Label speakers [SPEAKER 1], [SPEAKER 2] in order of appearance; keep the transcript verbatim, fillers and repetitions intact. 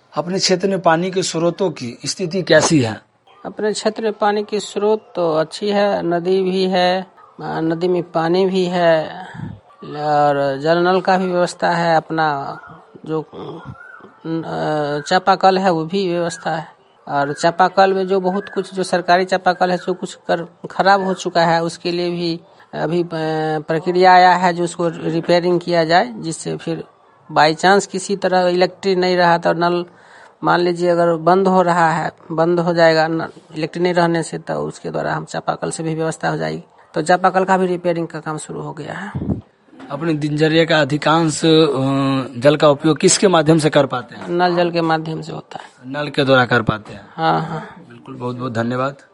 [SPEAKER 1] अपने क्षेत्र में पानी के स्रोतों की स्थिति कैसी है?
[SPEAKER 2] अपने क्षेत्र में पानी की स्रोत तो अच्छी है, नदी भी है, नदी में पानी भी है और जल नल का भी व्यवस्था है, अपना जो चापाकल है वो भी व्यवस्था है। और चापाकल में जो बहुत कुछ जो सरकारी चापाकल है जो कुछ कर खराब हो चुका है उसके लिए भी अभी प्रक्रिया आया है जो उसको रिपेयरिंग किया जाए, जिससे फिर बाई चांस किसी तरह इलेक्ट्रिक नहीं रहा तो नल मान लीजिए अगर बंद हो रहा है, बंद हो जाएगा इलेक्ट्रिक नहीं रहने से, तो उसके द्वारा हम चापाकल से भी व्यवस्था हो जाएगी। तो चापाकल का भी रिपेयरिंग का काम शुरू हो गया है।
[SPEAKER 1] अपनी दिनचर्या का अधिकांश जल का उपयोग किसके माध्यम से कर पाते हैं?
[SPEAKER 2] नल जल के माध्यम से होता है।
[SPEAKER 1] नल के द्वारा कर पाते हैं।
[SPEAKER 2] हाँ हाँ
[SPEAKER 1] बिल्कुल, बहुत बहुत धन्यवाद।